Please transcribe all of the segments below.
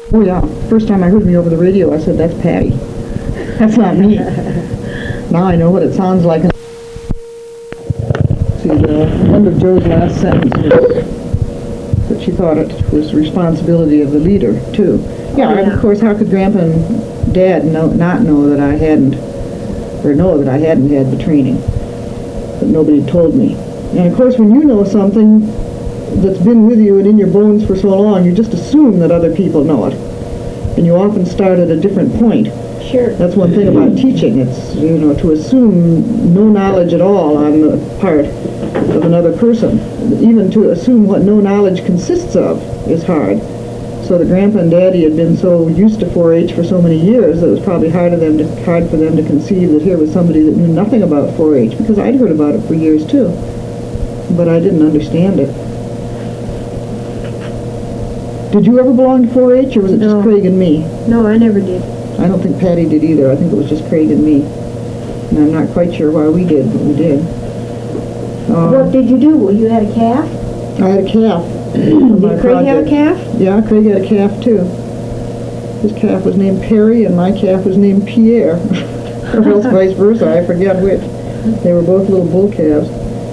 Oh yeah, first time I heard me over the radio, I said, that's Patty. That's not me. Now I know what it sounds like. See, the end of Joe's last sentence was that she thought it was the responsibility of the leader, too. Yeah, and of course, how could Grandpa and Dad not know that I hadn't, or know that I hadn't had the training? But nobody told me. And of course, when you know something that's been with you and in your bones for so long, you just assume that other people know it. And you often start at a different point. Sure. That's one thing about teaching. It's, to assume no knowledge at all on the part of another person. Even to assume what no knowledge consists of is hard. So the Grandpa and Daddy had been so used to 4-H for so many years that it was probably hard for them to conceive that here was somebody that knew nothing about 4-H, because I'd heard about it for years too. But I didn't understand it. Did you ever belong to 4-H, or was it just Craig and me? No, I never did. I don't think Patty did either. I think it was just Craig and me. And I'm not quite sure why we did, but we did. What did you do? Well, you had a calf? I had a calf. Did Craig have a calf? Yeah, Craig had a calf too. His calf was named Perry, and my calf was named Pierre. Or else vice versa, I forget which. They were both little bull calves.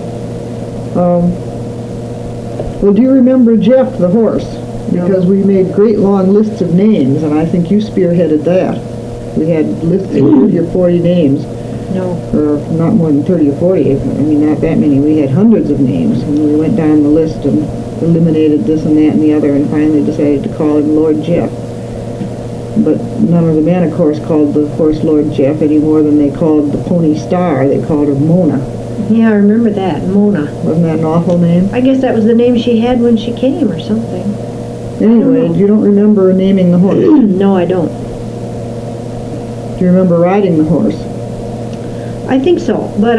Well, do you remember Jeff, the horse? Because we made great long lists of names, and I think you spearheaded that. We had lists of 30 or 40 names. No. Or not more than 30 or 40. I mean, not that many. We had hundreds of names, and we went down the list and eliminated this and that and the other, and finally decided to call him Lord Jeff. But none of the men, of course, called the horse Lord Jeff any more than they called the pony Star. They called her Mona. Yeah, I remember that, Mona. Wasn't that an awful name? I guess that was the name she had when she came or something. Anyway, you don't remember naming the horse? No, I don't. Do you remember riding the horse? I think so, but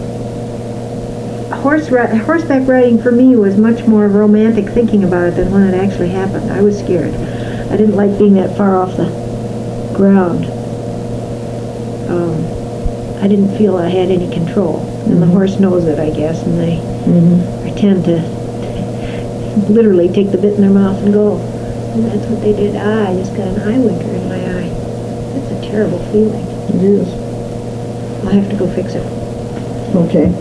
horseback riding for me was much more romantic thinking about it than when it actually happened. I was scared. I didn't like being that far off the ground. I didn't feel I had any control, and the horse knows it, I guess, and I tend to literally take the bit in their mouth and go. And that's what they did. I just got an eye winker in my eye. That's a terrible feeling. It is. I'll have to go fix it. Okay.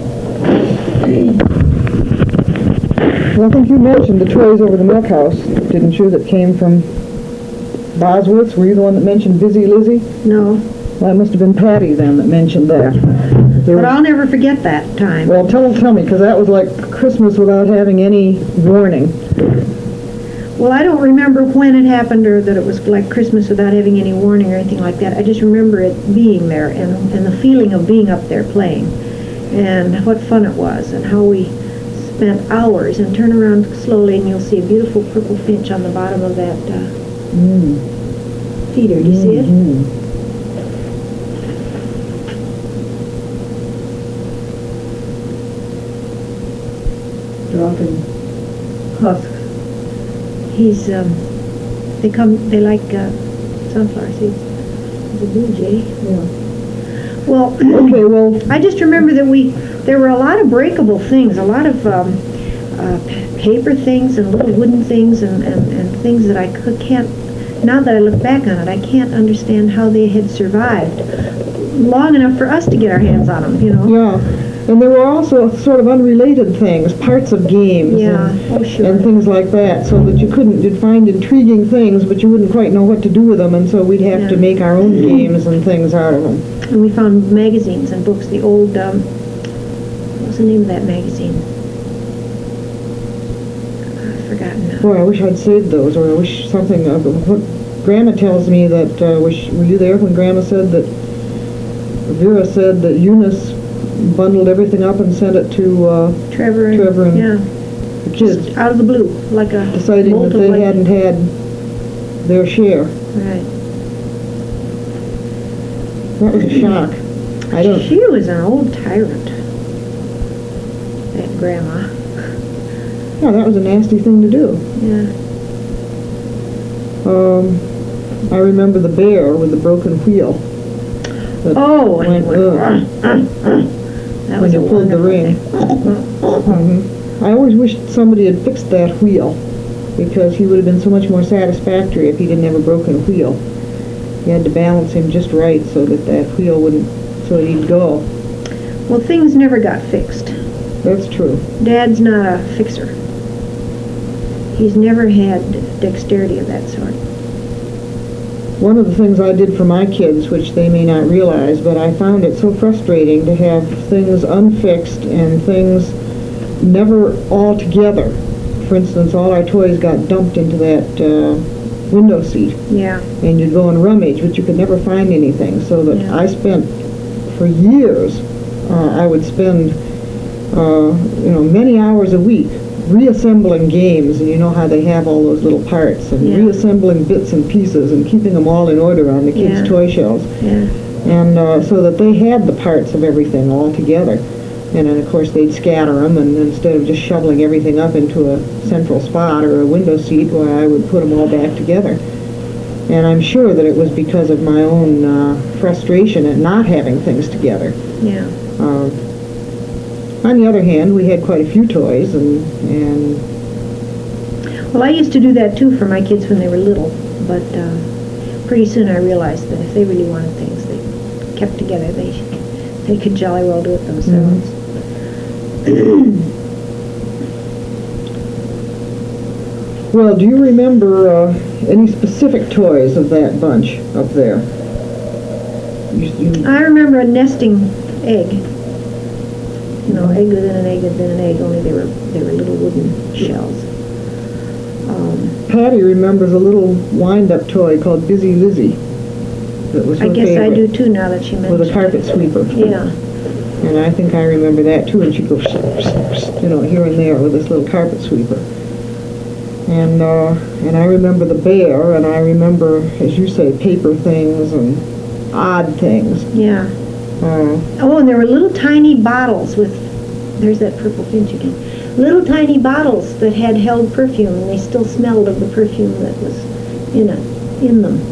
Well, I think you mentioned the toys over the milk house, didn't you, that came from Bosworth's? Were you the one that mentioned Busy Lizzie? No. Well, it must have been Patty then that mentioned that. But I'll never forget that time. Well, tell me, because that was like Christmas without having any warning. Well, I don't remember when it happened or that it was like Christmas without having any warning or anything like that. I just remember it being there and the feeling of being up there playing and what fun it was and how we spent hours. And turn around slowly and you'll see a beautiful purple finch on the bottom of that feeder. Do you see it? Dropping husks. He's, they like sunflower seeds. He's a blue jay. Yeah. Well, okay, well, I just remember that there were a lot of breakable things, a lot of paper things and little wooden things and things that I can't, now that I look back on it, I can't understand how they had survived long enough for us to get our hands on them, Yeah. And there were also sort of unrelated things, parts of games and things like that, so that you'd find intriguing things, but you wouldn't quite know what to do with them, and so we'd have to make our own games and things out of them. And we found magazines and books, the old, what was the name of that magazine? I've forgotten now. Boy, I wish I'd saved those, or I wish something, what Grandma tells me that, were you there when Grandma said that, Vera said that Eunice bundled everything up and sent it to Trevor and the kids. Just out of the blue, like a deciding that they hadn't had their share. Right. That was a shock. She was an old tyrant, that Grandma. Yeah, that was a nasty thing to do. Yeah. I remember the bear with the broken wheel. Oh, that was when you pulled the ring. I always wished somebody had fixed that wheel. because he would have been so much more satisfactory if he didn't have a broken wheel. You had to balance him just right so that that wheel wouldn't, so that he'd go. Well, things never got fixed. That's true. Dad's not a fixer. He's never had dexterity of that sort. One of the things I did for my kids, which they may not realize, but I found it so frustrating to have things unfixed and things never all together. For instance, all our toys got dumped into that window seat. Yeah. And you'd go and rummage, but you could never find anything. So that Yeah. I spent, for years, I would spend, many hours a week reassembling games, and you know how they have all those little parts, and Yeah. reassembling bits and pieces and keeping them all in order on the kids' Yeah. toy shelves. Yeah. And so that they had the parts of everything all together. And then, of course, they'd scatter them, and instead of just shoveling everything up into a central spot or a window seat, why I would put them all back together. And I'm sure that it was because of my own frustration at not having things together. Yeah. On the other hand, we had quite a few toys, and Well, I used to do that too for my kids when they were little, but pretty soon I realized that if they really wanted things, they kept together. They could jolly well do it themselves. Well, do you remember any specific toys of that bunch up there? I remember a nesting egg. You know, egg within an egg within an egg, only they were little wooden shells. Patty remembers a little wind-up toy called Busy Lizzie. That was her I guess favorite, I do too now that she mentioned with a carpet sweeper. Yeah. And I think I remember that too, and she'd go, here and there with this little carpet sweeper. And I remember the bear, and I remember, as you say, paper things and odd things. Yeah. Oh, and there were little tiny bottles with, there's that purple finch again, little tiny bottles that had held perfume, and they still smelled of the perfume that was in them.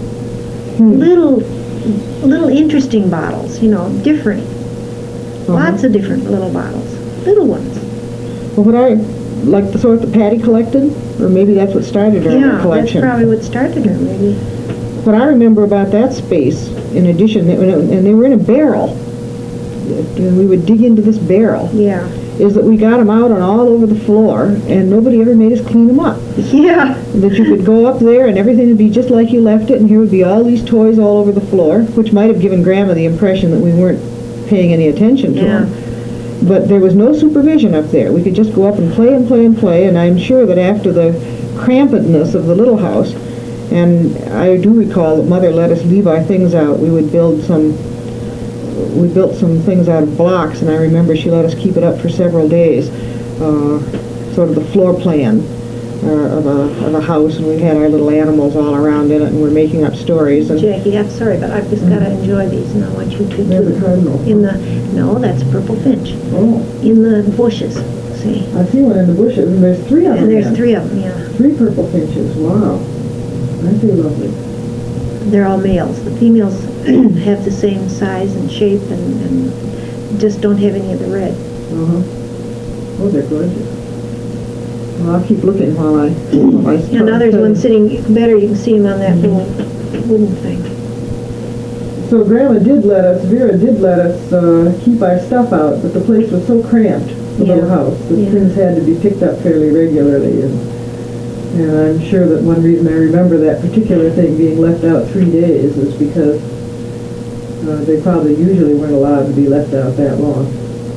Little interesting bottles, different. Lots of different little bottles. Little ones. Well, what like the sort that Patty collected? Or maybe that's what started her collection. Yeah, that's probably what started her, maybe. What I remember about that space, in addition, and they were in a barrel, and we would dig into this barrel, Yeah. is that we got them out on all over the floor, and nobody ever made us clean them up. Yeah. That you could go up there, and everything would be just like you left it, and here would be all these toys all over the floor, which might have given Grandma the impression that we weren't paying any attention to them. But there was no supervision up there. We could just go up and play and play and play, and I'm sure that after the crampedness of the little house, and I do recall that Mother let us leave our things out. We built some things out of blocks, and I remember she let us keep it up for several days, sort of the floor plan of a house, and we had our little animals all around in it, and we're making up stories. And Jackie, I'm sorry, but I've just got to enjoy these, and I want you to too. There's a cardinal. No, that's purple finch. Oh. In the bushes, see? I see one in the bushes, and there's 3 of them. And there's then. 3 of them, yeah. 3 purple finches. Wow. Aren't they lovely? They're all males. The females have the same size and shape and just don't have any of the red. Uh-huh. Oh, they're gorgeous. Well, I'll keep looking while I And now there's one sitting better. You can see him on that little wooden thing. So Vera did let us keep our stuff out, but the place was so cramped, the little house, that things had to be picked up fairly regularly. And I'm sure that one reason I remember that particular thing being left out 3 days is because they probably usually weren't allowed to be left out that long.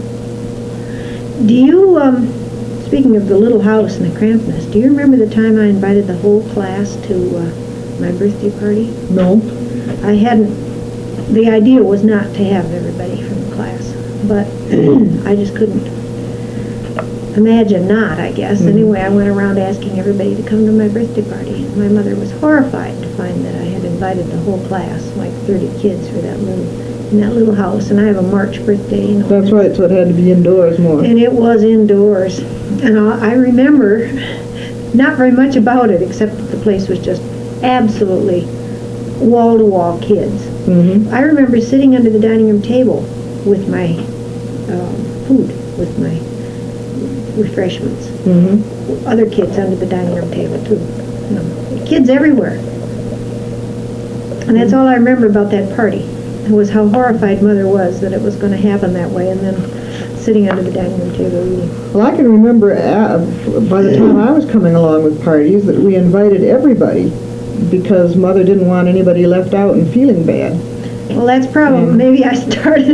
Do you, speaking of the little house and the crampedness, do you remember the time I invited the whole class to my birthday party? No. I hadn't, the idea was not to have everybody from the class, but I just couldn't imagine not, I guess. Anyway, I went around asking everybody to come to my birthday party, and my mother was horrified to find that I had invited the whole class, like 30 kids, in that little house, and I have a March birthday. That's right, so it had to be indoors more. And it was indoors, and I remember not very much about it, except that the place was just absolutely wall-to-wall kids. Mm-hmm. I remember sitting under the dining room table with my food, with my refreshments, other kids under the dining room table too. You know, kids everywhere. And that's all I remember about that party. It was how horrified Mother was that it was going to happen that way, and then sitting under the dining room table eating. Well, I can remember by the time I was coming along with parties that we invited everybody because Mother didn't want anybody left out and feeling bad. Well, that's probably, maybe I started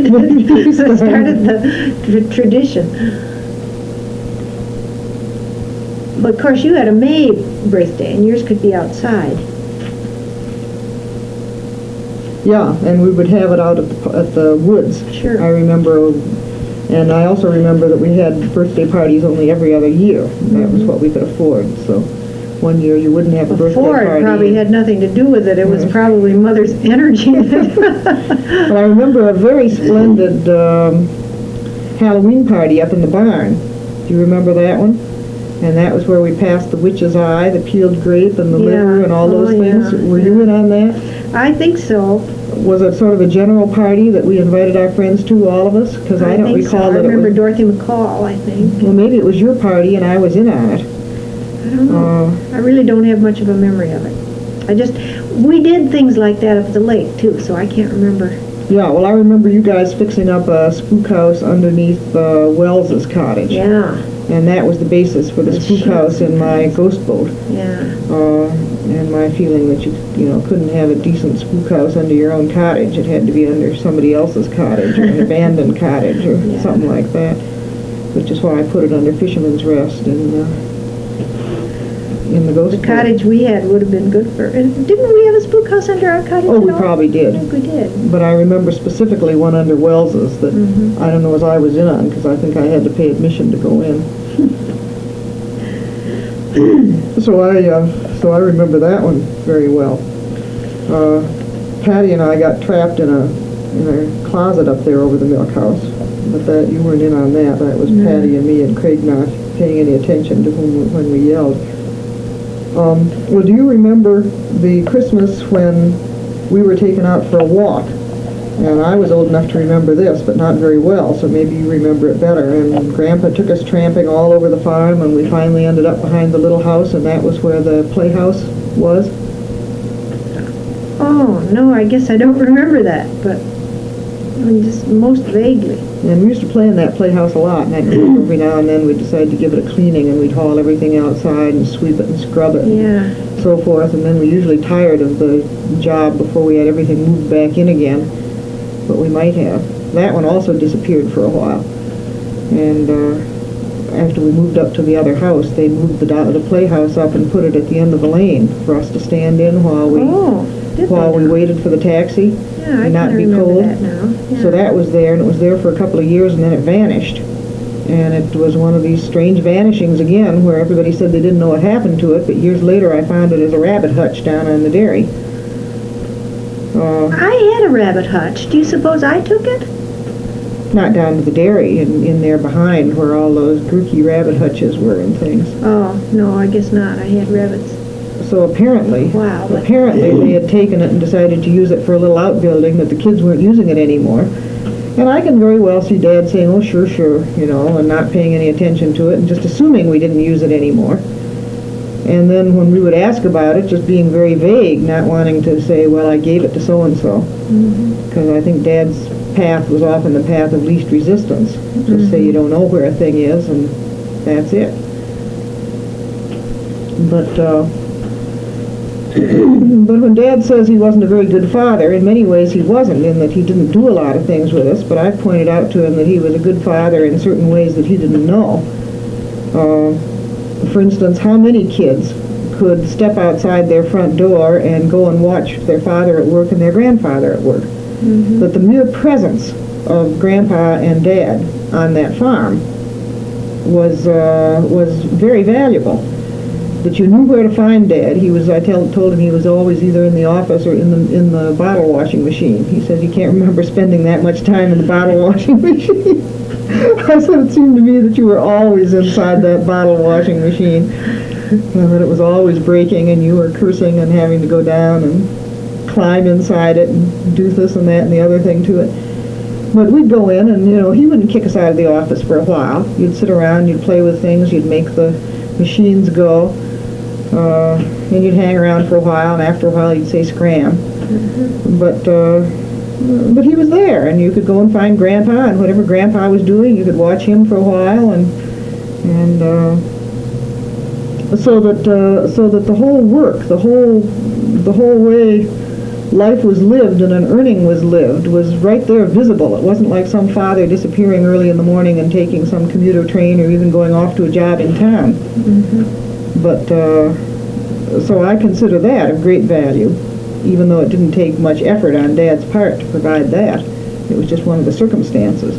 the tradition. But of course you had a May birthday and yours could be outside. Yeah, and we would have it out at the woods. Sure. I remember, and I also remember that we had birthday parties only every other year. That was what we could afford, so one year you wouldn't have a birthday party. Afford probably had nothing to do with it. It was probably Mother's energy. Well, I remember a very splendid Halloween party up in the barn. Do you remember that one? And that was where we passed the witch's eye, the peeled grape, and the liver, and all those things. Yeah. Were you in on that? I think so. Was it sort of a general party that we invited our friends to, all of us? Because I don't recall that it was... I remember Dorothy McCall, I think. Well, maybe it was your party and I was in on it. I don't know. I really don't have much of a memory of it. We did things like that up at the lake, too, so I can't remember. Yeah, well, I remember you guys fixing up a spook house underneath Wells's cottage. Yeah. And that was the basis for the spook house in my ghost boat. Yeah. And my feeling that you couldn't have a decent spook house under your own cottage. It had to be under somebody else's cottage or an abandoned cottage or something like that. Which is why I put it under Fisherman's Rest in the ghost boat. The cottage we had would have been good for... Didn't we have a spook house under our cottage? Oh, we probably did. I think we did. But I remember specifically one under Wells's that I don't know as I was in on because I think I had to pay admission to go in. So I remember that one very well. Patty and I got trapped in a closet up there over the milk house, but that you weren't in on that. That was Patty and me and Craig not paying any attention to when we yelled. Well, do you remember the Christmas when we were taken out for a walk? And I was old enough to remember this, but not very well, so maybe you remember it better. And Grandpa took us tramping all over the farm, and we finally ended up behind the little house, and that was where the playhouse was. Oh, no, I guess I don't remember that, but just most vaguely. And we used to play in that playhouse a lot, and every now and then we'd decide to give it a cleaning, and we'd haul everything outside and sweep it and scrub it and so forth, and then we usually tired of the job before we had everything moved back in again. But we might have. That one also disappeared for a while. And after we moved up to the other house, they moved the playhouse up and put it at the end of the lane for us to stand in while we waited for the taxi and not be cold. That now. Yeah. So that was there, and it was there for a couple of years, and then it vanished. And it was one of these strange vanishings again, where everybody said they didn't know what happened to it, but years later I found it as a rabbit hutch down on the dairy. I had a rabbit hutch. Do you suppose I took it? Not down to the dairy, in there behind where all those grooky rabbit hutches were and things. Oh, no, I guess not. I had rabbits. So apparently they had taken it and decided to use it for a little outbuilding, that the kids weren't using it anymore. And I can very well see Dad saying, oh, sure, and not paying any attention to it and just assuming we didn't use it anymore. And then when we would ask about it, just being very vague, not wanting to say, well, I gave it to so-and-so. Because I think Dad's path was often the path of least resistance. Just say you don't know where a thing is, and that's it. But but when Dad says he wasn't a very good father, in many ways he wasn't, in that he didn't do a lot of things with us, but I've pointed out to him that he was a good father in certain ways that he didn't know. For instance, how many kids could step outside their front door and go and watch their father at work and their grandfather at work? But the mere presence of Grandpa and Dad on that farm was very valuable. That you knew where to find Dad. I told him he was always either in the office or in the bottle washing machine. He says he can't remember spending that much time in the bottle washing machine. I said it seemed to me that you were always inside that bottle washing machine, and that it was always breaking, and you were cursing and having to go down and climb inside it and do this and that and the other thing to it. But we'd go in, and he wouldn't kick us out of the office for a while. You'd sit around, you'd play with things, you'd make the machines go, and you'd hang around for a while, and after a while you'd say scram. But he was there, and you could go and find Grandpa, and whatever Grandpa was doing, you could watch him for a while, and so that the whole work, the whole way life was lived and an earning was lived was right there visible. It wasn't like some father disappearing early in the morning and taking some commuter train or even going off to a job in town. But so I consider that of great value, even though it didn't take much effort on Dad's part to provide that. It was just one of the circumstances.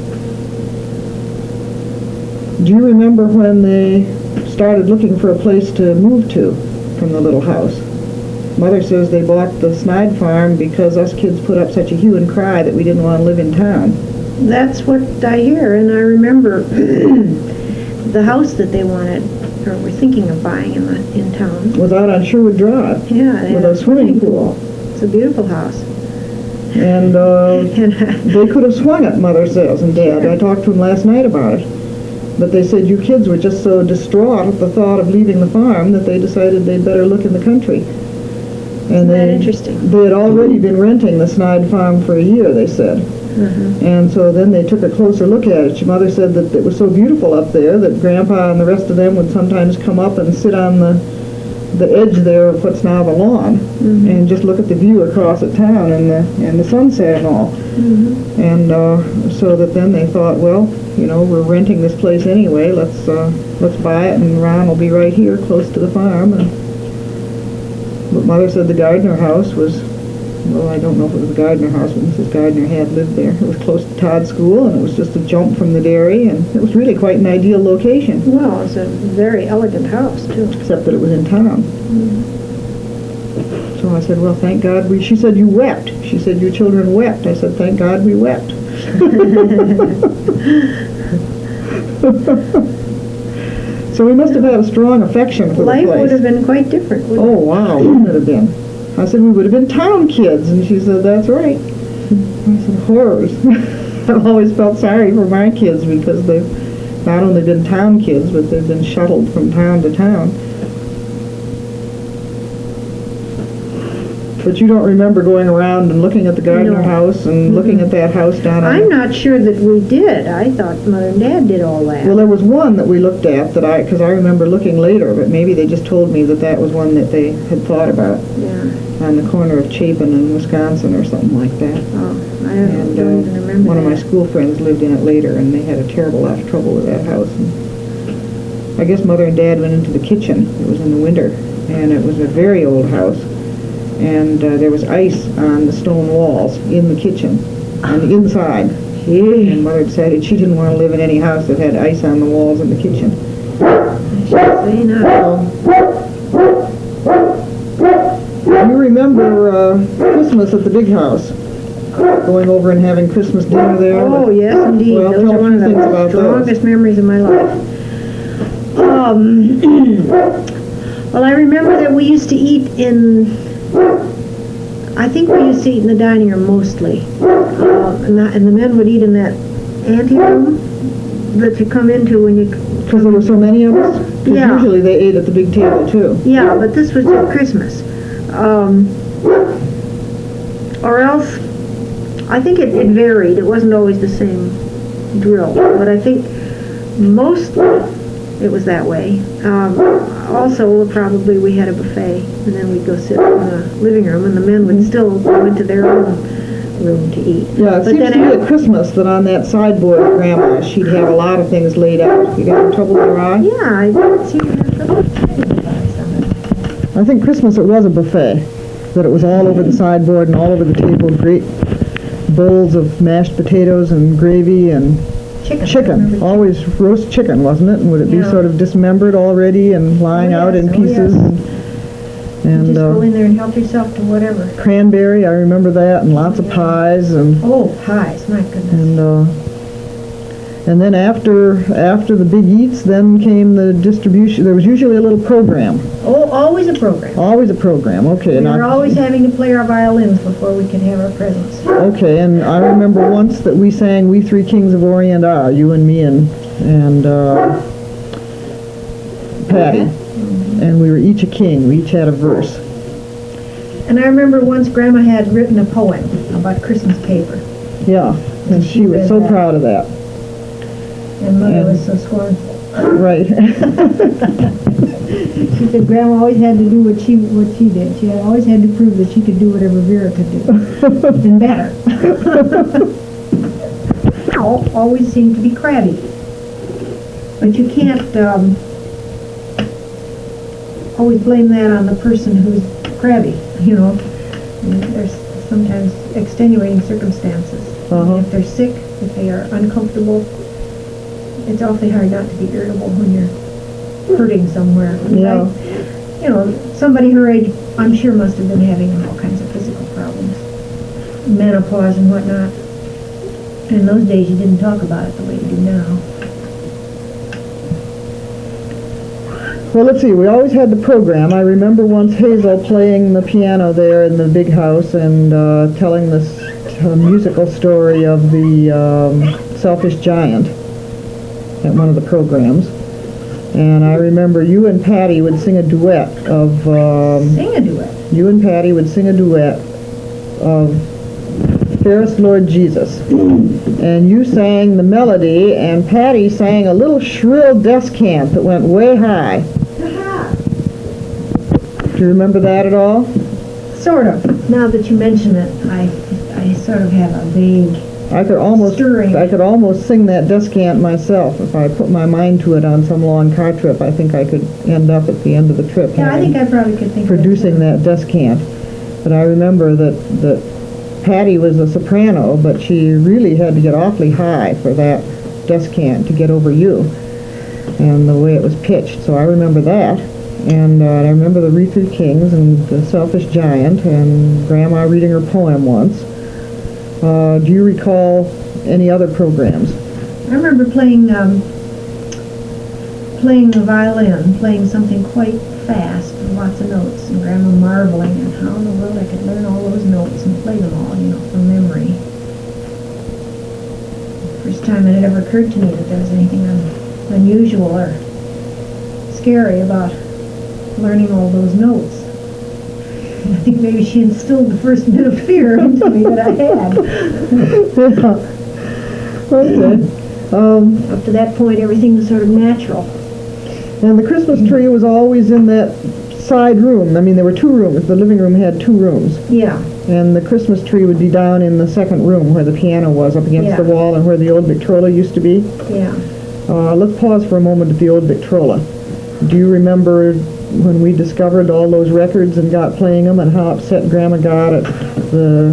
Do you remember when they started looking for a place to move to from the little house? Mother says they bought the Snide farm because us kids put up such a hue and cry that we didn't want to live in town. That's what I hear, and I remember the house that they wanted, or were thinking of buying in town. Was out on Sherwood Drive. Yeah, with a swimming pool. It's a beautiful house. And they could have swung it, Mother says, and Dad. I talked to him last night about it. But they said you kids were just so distraught at the thought of leaving the farm that they decided they'd better look in the country. And Interesting. They had already been renting the Snide farm for a year, they said. And so then they took a closer look at it. Your mother said that it was so beautiful up there that Grandpa and the rest of them would sometimes come up and sit on the edge there of what's now the lawn and just look at the view across the town and the sunset and all. And so that then they thought, well, you know, we're renting this place anyway. Let's buy it, and Ron will be right here, close to the farm. But Mother said the Gardner house was, well, I don't know if it was the Gardner house, but Mrs. Gardner had lived there. It was close to Todd's school, and it was just a jump from the dairy, and it was really quite an ideal location. Well, it's a very elegant house, too. Except that it was in town. So I said, well, thank God she said, you wept. She said, your children wept. I said, thank God we wept. So we must have had a strong affection for the place. Life would have been quite different, wouldn't Oh, wow, wouldn't it have been? I said, we would have been town kids. And she said, that's right. I said, horrors. I've always felt sorry for my kids because they've not only been town kids, but they've been shuttled from town to town. But you don't remember going around and looking at the Gardner house and looking at that house down on... I'm not sure that we did. I thought Mother and Dad did all that. Well, there was one that we looked at because I remember looking later, but maybe they just told me that was one that they had thought about. Yeah. On the corner of Chapin and Wisconsin or something like that. Oh, I don't even remember one of my school friends lived in it later, and they had a terrible lot of trouble with that house. And I guess Mother and Dad went into the kitchen. It was in the winter, and it was a very old house. And there was ice on the stone walls in the kitchen, on the inside. And Mother decided she didn't want to live in any house that had ice on the walls in the kitchen. I should say not. You remember Christmas at the big house? Going over and having Christmas dinner there? Oh, yes, indeed. Well, those are one of the strongest memories of my life. Well, I remember that we used to eat I think we used to eat in the dining room mostly. And the men would eat in that anteroom that you come into when you... Because there were so many of us? Yeah. Usually they ate at the big table, too. Yeah, but this was at Christmas. Or else, I think it varied. It wasn't always the same drill. But I think mostly it was that way. Also, probably we had a buffet, and then we'd go sit in the living room, and the men would still go into their own room to eat. Yeah, it seems to me at Christmas that on that sideboard of Grandma's, she'd have a lot of things laid out. You got in trouble with your eye? Yeah, I seem to have trouble. I think Christmas it was a buffet, that it was all over the sideboard and all over the table, great bowls of mashed potatoes and gravy and chicken. Always roast chicken, wasn't it? And would it be sort of dismembered already and lying out in pieces? And just go in there and help yourself to whatever. Cranberry, I remember that, and lots of pies and... Oh, pies, my goodness. And then after the big eats, then came the distribution. There was usually a little program. Oh, always a program. Always a program, okay. We were always having to play our violins before we could have our presents. Okay, and I remember once that we sang We Three Kings of Orient Are, you and me and Patty. And we were each a king. We each had a verse. And I remember once Grandma had written a poem about Christmas paper. Yeah, and she was so proud of that. And Mother was so scornful. Right. She said Grandma always had to do what she did. She always had to prove that she could do whatever Vera could do. And better. Always seemed to be crabby. But you can't always blame that on the person who's crabby, you know. There's sometimes extenuating circumstances. If they're sick, if they are uncomfortable, it's awfully hard not to be irritable when you're hurting somewhere. Yeah. You know, somebody her age, I'm sure, must have been having all kinds of physical problems, menopause and whatnot. In those days, you didn't talk about it the way you do now. Well, let's see. We always had the program. I remember once Hazel playing the piano there in the big house and telling this musical story of the Selfish Giant at one of the programs. And I remember you and Patty would sing a duet of... Sing a duet? You and Patty would sing a duet of Fairest Lord Jesus. And you sang the melody, and Patty sang a little shrill descant that went way high. Do you remember that at all? Sort of. Now that you mention it, I sort of have a vague stirring. I could almost sing that descant myself if I put my mind to it on some long car trip. I think I could end up at the end of the trip. Yeah, I think I probably could think producing that descant. But I remember that Patty was a soprano, but she really had to get awfully high for that descant to get over you, and the way it was pitched. So I remember that. And I remember the Wreath of Kings and the Selfish Giant and Grandma reading her poem once. Do you recall any other programs? I remember playing the violin, playing something quite fast with lots of notes, and Grandma marveling at how in the world I could learn all those notes and play them all, you know, from memory. First time it had ever occurred to me that there was anything unusual or scary about learning all those notes. And I think maybe she instilled the first bit of fear into me that I had. Okay. Up to that point, everything was sort of natural. And the Christmas tree was always in that side room. I mean, there were two rooms. The living room had two rooms. Yeah. And the Christmas tree would be down in the second room where the piano was, up against the wall, and where the old Victrola used to be. Yeah. Let's pause for a moment at the old Victrola. Do you remember when we discovered all those records and got playing them, and how upset Grandma got at the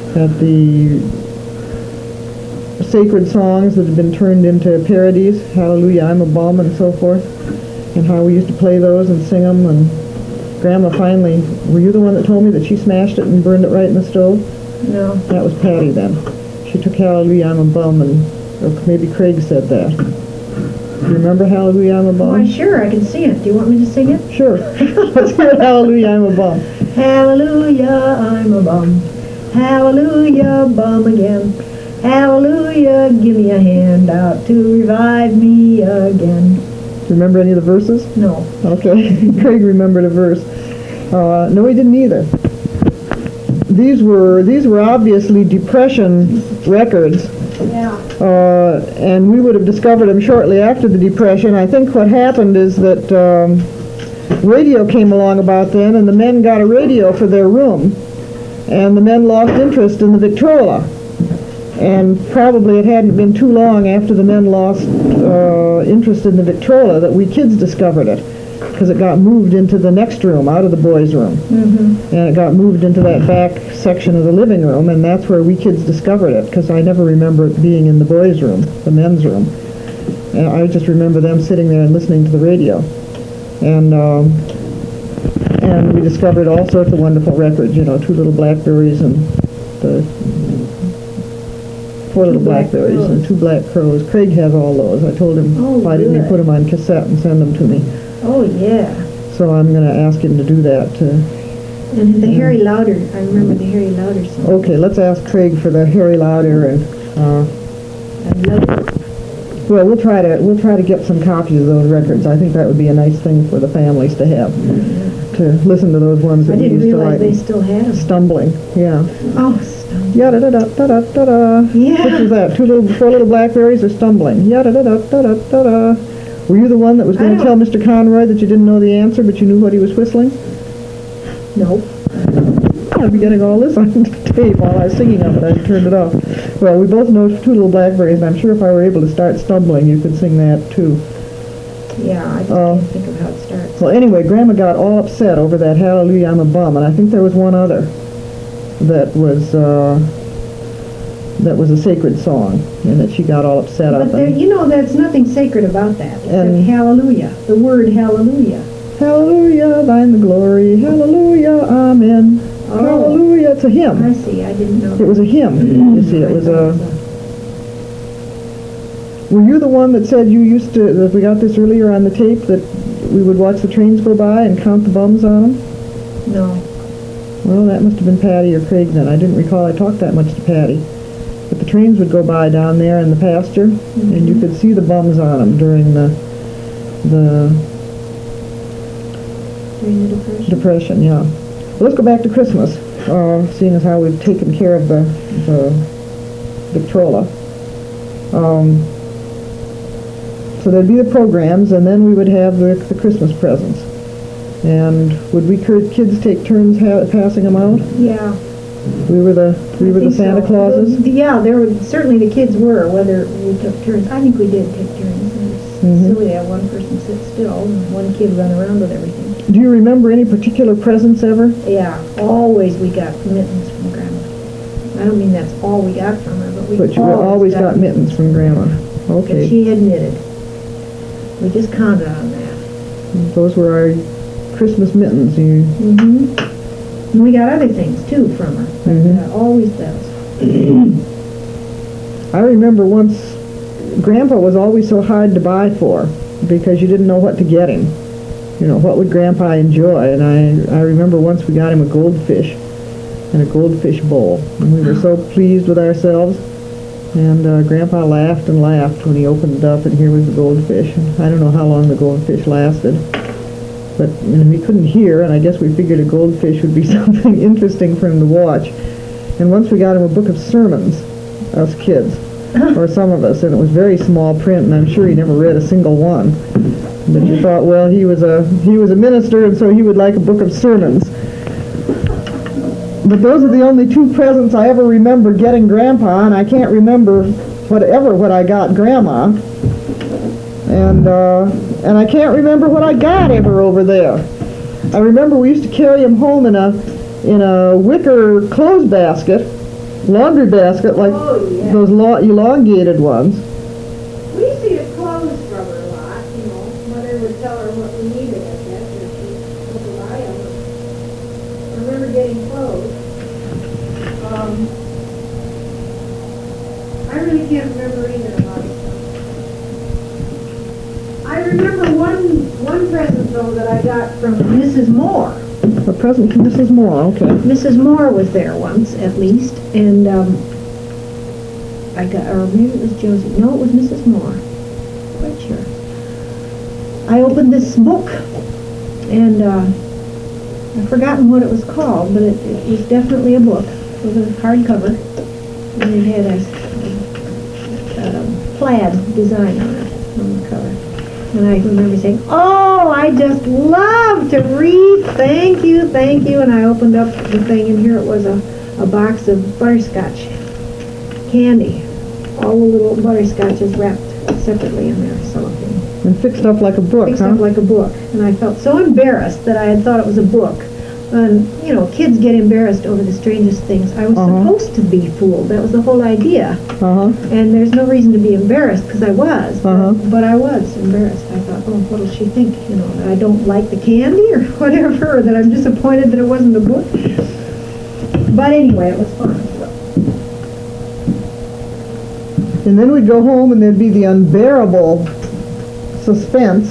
sacred songs that had been turned into parodies, Hallelujah, I'm a Bum, and so forth, and how we used to play those and sing them? And Grandma finally, were you the one that told me that she smashed it and burned it right in the stove? No. That was Patty then. She took Hallelujah, I'm a Bum, and or maybe Craig said that. Do you remember Hallelujah, I'm a Bum? Why, sure, I can sing it. Do you want me to sing it? Sure. Let's hear Hallelujah, I'm a Bum. Hallelujah, I'm a bum. Hallelujah, bum again. Hallelujah, give me a hand out to revive me again. Do you remember any of the verses? No. Okay. Craig remembered a verse. No, he didn't either. These were obviously Depression records. Yeah. And we would have discovered them shortly after the Depression. I think what happened is that radio came along about then, and the men got a radio for their room, and the men lost interest in the Victrola. And probably it hadn't been too long after the men lost interest in the Victrola that we kids discovered it, because it got moved into the next room, out of the boys' room. Mm-hmm. And it got moved into that back section of the living room, and that's where we kids discovered it, because I never remember it being in the boys' room, the men's room. And I just remember them sitting there and listening to the radio. And we discovered all sorts of wonderful records, you know, 2 Little Blackberries and the 4 Little Blackberries and 2 Black Crows. Craig has all those. I told him, why didn't he put them on cassette and send them to me? Oh, yeah. So I'm going to ask him to do that. And the Harry Lauder, I remember the Harry Lauder song. Okay, let's ask Craig for the Harry Lauder. And I love it. Well, we'll try to get some copies of those records. I think that would be a nice thing for the families to have, to listen to those ones I that we didn't used to realize like. they still had them. Stumbling, yeah. Oh, stumbling. Yada da da da da da da. Yeah. Which was that? Four little blackberries are stumbling. Yada da da da da da da. Were you the one that was going to tell Mr. Conroy that you didn't know the answer, but you knew what he was whistling? No. I'll be getting all this on tape while I was singing of it. I turned it off. Well, we both know Two Little Blackberries, and I'm sure if I were able to start stumbling, you could sing that too. Yeah, I just can't think of how it starts. Well, anyway, Grandma got all upset over that Hallelujah, I'm a Bum, and I think there was one other that was a sacred song, and that she got all upset But of. there, there's nothing sacred about that, except And- hallelujah, the word hallelujah. Hallelujah, thine the glory, hallelujah, amen. Oh. Hallelujah, it's a I hymn. see, I didn't know. It was a hymn, you see, it was a... Were you the one that said you used to, that we got this earlier on the tape, that we would watch the trains go by and count the bums on them? No. Well, that must have been Patty or Craig then. I didn't recall I talked that much to Patty. But the trains would go by down there in the pasture, and you could see the bums on them during the During the Depression? Depression, yeah. Well, let's go back to Christmas, seeing as how we've taken care of the Victrola. So there'd be the programs, and then we would have the Christmas presents. And would we kids take turns passing them out? Yeah. We were the I think Santa so. Clauses? Yeah, there were, certainly the kids were, whether we took turns. I think we did take turns. It was silly to have one person sit still and one kid run around with everything. Do you remember any particular presents ever? Yeah, always we got mittens from Grandma. I don't mean that's all we got from her, but we But you always got mittens from Grandma. that Okay. she had knitted. We just counted on that. Those were our Christmas mittens. Mm-hmm. And we got other things, too, from her. But always those. I remember once, Grandpa was always so hard to buy for because you didn't know what to get him. You know, what would Grandpa enjoy? And I remember once we got him a goldfish and a goldfish bowl. And we were so pleased with ourselves. And Grandpa laughed and laughed when he opened it up, and here was the goldfish. And I don't know how long the goldfish lasted. But we couldn't hear, and I guess we figured a goldfish would be something interesting for him to watch. And once we got him a book of sermons, us kids, or some of us, and it was very small print, and I'm sure he never read a single one. But you thought, well, he was a minister, and so he would like a book of sermons. But those are the only two presents I ever remember getting Grandpa, and I can't remember what I got Grandma. And I can't remember what I got ever over there. I remember we used to carry him home in a wicker clothes basket, laundry basket, like those elongated ones. We used to get clothes from her a lot, Mother would tell her what we needed, I guess, and she would buy them. I remember getting clothes. I really can't remember either of my stuff. I remember one present, though, that I got from Mrs. Moore. A present from Mrs. Moore, okay. Mrs. Moore was there once, at least, and I got, or maybe it was Josie. No, it was Mrs. Moore. Quite sure. I opened this book, and I've forgotten what it was called, but it was definitely a book. It was a hardcover, and it had a plaid design on it, on the cover. And I remember saying, "Oh, I just love to read. Thank you, thank you." And I opened up the thing, and here it was a box of butterscotch candy. All the little butterscotches wrapped separately in their cellophane. And fixed up like a book, Fixed huh? up like a book. And I felt so embarrassed that I had thought it was a book. And, kids get embarrassed over the strangest things. I was supposed to be fooled. That was the whole idea. And there's no reason to be embarrassed, because I was. But I was embarrassed. I thought, oh, what'll she think? That I don't like the candy or whatever, or that I'm disappointed that it wasn't a book. But anyway, it was fun. And then we'd go home, and there'd be the unbearable suspense.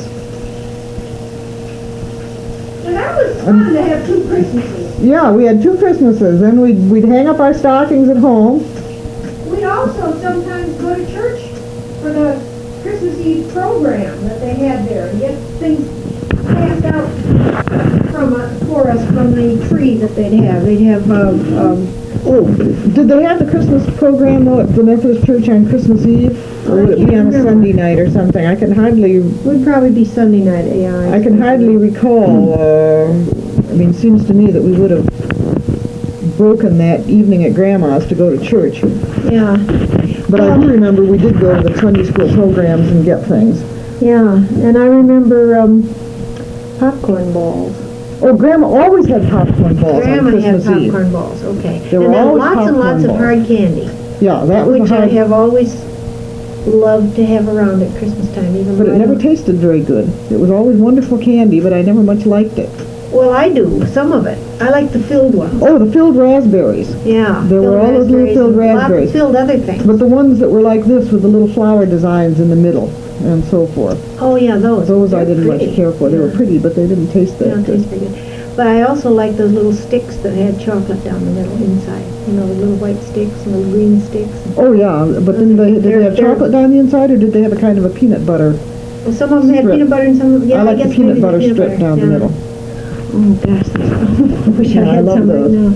Well, that was fun to have 2 Christmases. Yeah, we had 2 Christmases. Then we'd hang up our stockings at home. We'd also sometimes go to church for the Christmas Eve program that they had there, and get things passed out for us from the tree that they'd have. They'd have, Oh, did they have the Christmas program though at the Methodist Church on Christmas Eve? Or would it be on a Sunday night or something? I can hardly, would probably be Sunday night, yeah. I can hardly recall. I mean, it seems to me that we would have broken that evening at Grandma's to go to church. Yeah. But I do remember we did go to the Sunday school programs and get things. Yeah, and I remember popcorn balls. Oh, Grandma always had popcorn balls Grandma on had Christmas Eve. popcorn balls, okay. There were and then always lots and lots popcorn of balls. hard candy, Yeah, that was which the I hard, have always loved to have around at Christmas time, even but though it I never don't- tasted very good. It was always wonderful candy, but I never much liked it. Well, I do, some of it. I like the filled ones. Oh, the filled raspberries. Yeah. There were all those little filled and raspberries. Lots of filled other things. But the ones that were like this with the little flower designs in the middle and so forth. Oh, yeah, those. Those I They're didn't much pretty. care for. They were Yeah. pretty, but they didn't taste They that don't good. taste very good. But I also like those little sticks that had chocolate down the middle inside. You know, the little white sticks and little green sticks. Oh, yeah, but then did they have They're- chocolate down the inside, or did they have a kind of a peanut butter? Well, some of them had Strip. peanut butter and some of them, yeah, I like the guess peanut maybe butter peanut strip butter, down the yeah. middle. Oh, gosh, I wish I Yeah, I had love some right those. now.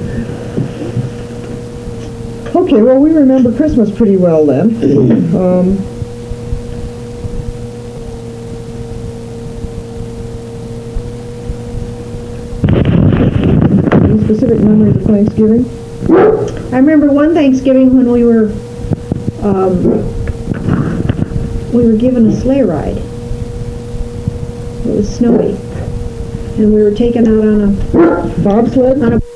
Okay, well, we remember Christmas pretty well then. Any specific memories of Thanksgiving? I remember one Thanksgiving when we were given a sleigh ride. It was snowy, and we were taken out on Bobsled? a